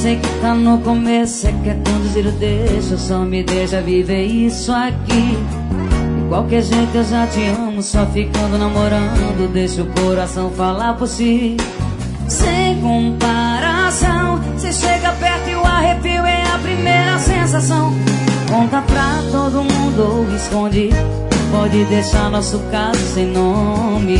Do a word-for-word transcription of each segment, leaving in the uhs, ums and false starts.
sei que tá no começo, você quer conduzir o deixa, só me deixa viver isso aqui. De qualquer jeito eu já te amo, só ficando namorando, deixa o coração falar por si. Sem comparação, você chega perto e o arrepio é a primeira sensação. Conta pra todo mundo ou esconde, pode deixar nosso caso sem nome.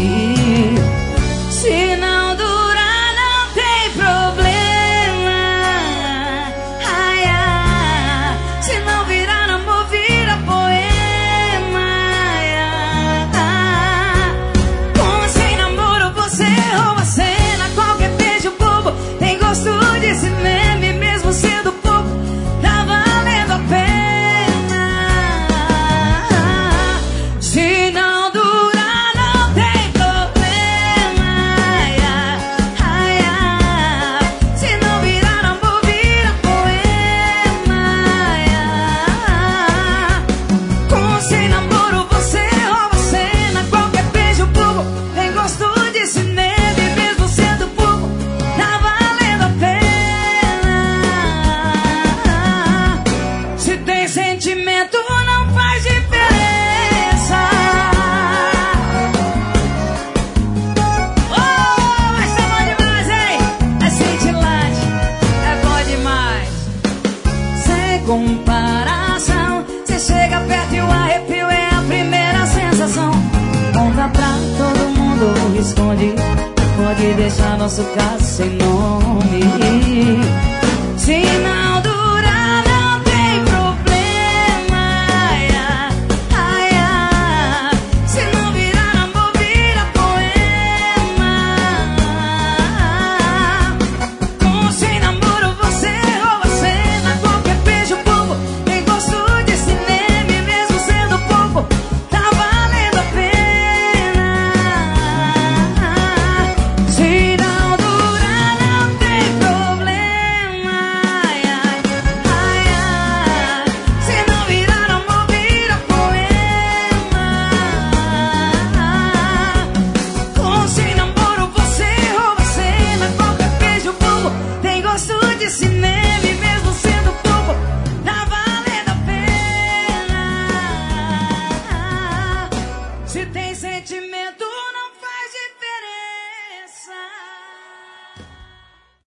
Se não durar, não tem problema. Ai, ai. Se não virar amor, vira poema. Ai, ai. Com sem namoro, você rouba cena. Qualquer beijo bobo tem gosto de cinema. E mesmo sendo pouco, tá valendo a pena. Se não durar, não tem problema. Ai, ai, ai. Se não virar amor, vira poema. Ai, ai. Com sem namoro, você rouba cena. Qualquer beijo bobo tem gosto de cinema. E mesmo sendo pouco, tá valendo a pena. Se tem sentimento, não faz diferença. Oh, mas tá bom demais, hein? É cintilante, é bom demais. Sem comparação, você chega perto e o arrepio é a primeira sensação. Conta pra todo mundo, esconde, pode deixar nosso caso sem nome.